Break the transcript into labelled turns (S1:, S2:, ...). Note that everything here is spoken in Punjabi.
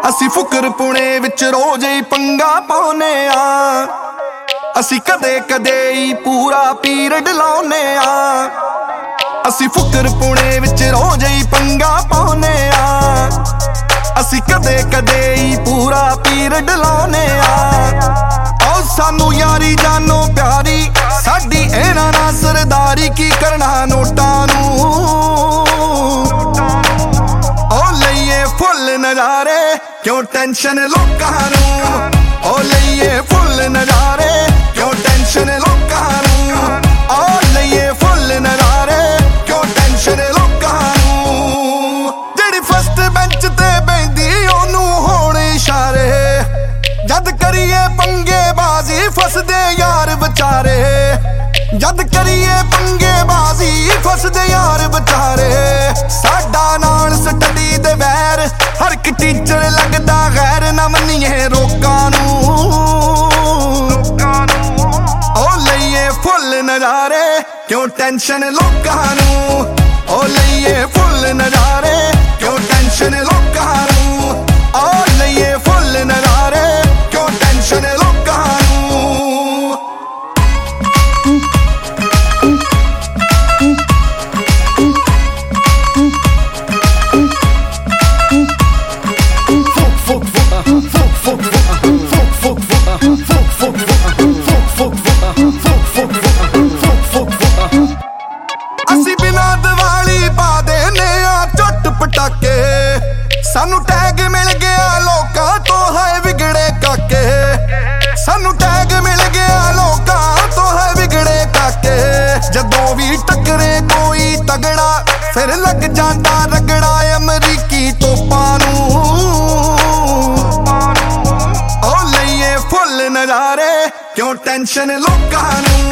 S1: ਅਸੀਂ ਫੁਕਰਪੁਣੇ ਵਿੱਚ ਰੋਜ਼ ਹੀ ਪੰਗਾ ਪਾਉਨੇ ਆ। ਅਸੀਂ ਕਦੇ ਕਦੇ ਹੀ ਪੂਰਾ ਪੀਰੀਅਡ ਲਾਉਨੇ ਆ। ਅਸੀਂ ਫੁਕਰਪੁਣੇ ਵਿੱਚ ਰੋਜ਼ ਹੀ ਪੰਗਾ ਪਾਉਨੇ ਆ। ਅਸੀਂ ਕਦੇ ਕਦੇ ਹੀ ਪੂਰਾ ਪੀਰੀਅਡ ਲਾਉਨੇ ਆ। ਉਹ ਸਾਨੂੰ ਯਾਰੀ ਜਾਨੋ ਪਿਆਰੀ ਸਾਡੀ ਇਹਨਾਂ ਨਾਲ ਸਰਦਾਰੀ ਕੀ ਕਰਨਾ ਨੋਟਾਂ ਨੂੰ। ਉਹ ਲਈਏ ਫੁੱਲ ਨਜ਼ਾਰੇ ਕਿਉਂ ਟੈਨਸ਼ਨ ਲੋਕਾਂ ਨੂੰ। ਉਹ ਲਈਏ ਫੁੱਲ ਨਜ਼ਾਰੇ ਕਿਉਂ ਟੈਨਸ਼ਨ ਲੋਕਾਂ ਨੂੰ। ਉਹ ਲਈਏ ਫੁੱਲ ਨਜ਼ਾਰੇ ਕਿਉਂ ਟੈਨਸ਼ਨ ਲੋਕਾਂ ਨੂੰ। ਜਿਹੜੀ ਫਸਟ ਬੈਂਚ ਤੇ ਬੈਂਦੀ ਉਹਨੂੰ ਹੋਣ ਇਸ਼ਾਰੇ। ਜਦ ਕਰੀਏ ਪੰਗੇ ਬਾਜ਼ੀ ਫਸਦੇ ਯਾਰ ਵਿਚਾਰੇ। ਜਦ ਕਰੀਏ ਪੰਗੇ ਬਾਜ਼ੀ ਫਸਦੇ ਯਾਰ ਵਿਚਾਰੇ। ਸਾਡਾ ਨਾਲ ਸਟੱਡੀ ਦੇ ਵੈਰ ਹਰ ਇੱਕ ਟੀਚਰ ਲੱਗਦਾ ਗੈਰ ਨਾ ਮੰਨੀਏ ਰੋਕਾਂ ਨੂੰ। ਉਹ ਲਈਏ ਫੁੱਲ ਨਜ਼ਾਰੇ ਕਿਉਂ ਟੈਨਸ਼ਨ ਲੋਕਾਂ ਨੂੰ। ਉਹ ਲਈਏ ਫੁੱਲ ਨਜ਼ਾਰੇ ਕਿਉਂ ਟੈਨਸ਼ਨ ਲੋਕਾਂ ਨੂੰ। ਉਹ ਲਈਏ ਫੁੱਲ ਨਜ਼ਾਰੇ ਕਿਉਂ ਟੈਨਸ਼ਨ ਲੋਕਾਂ ਨੂੰ। ਅਸੀਂ ਬਿਨਾਂ ਦੀਵਾਲੀ ਪਾ ਦੇਨੇ ਆ ਝੁੱਟ ਪਟਾਕੇ। ਸਾਨੂੰ ਟੈਗ ਮਿਲ ਗਿਆ ਲੋਕਾਂ ਤੋਂ ਹੈ ਵਿਗੜੇ ਕਾਕੇ। ਸਾਨੂੰ ਟੈਗ ਮਿਲ ਗਿਆ ਲੋਕਾਂ ਤੋਂ ਹੈ ਵਿਗੜੇ ਕਾਕੇ। ਜਦੋਂ ਵੀ ਟੱਕਰੇ ਕੋਈ ਤਗੜਾ ਫਿਰ ਲੱਗ ਜਾਂਦਾ ਰਗੜਾ ਅਮਰੀਕੀ ਤੋਪਾਂ ਨੂੰ। ਉਹ ਲਈਏ ਫੁੱਲ ਨਜ਼ਾਰੇ ਕਿਉਂ ਟੈਨਸ਼ਨ ਲੋਕਾਂ ਨੂੰ।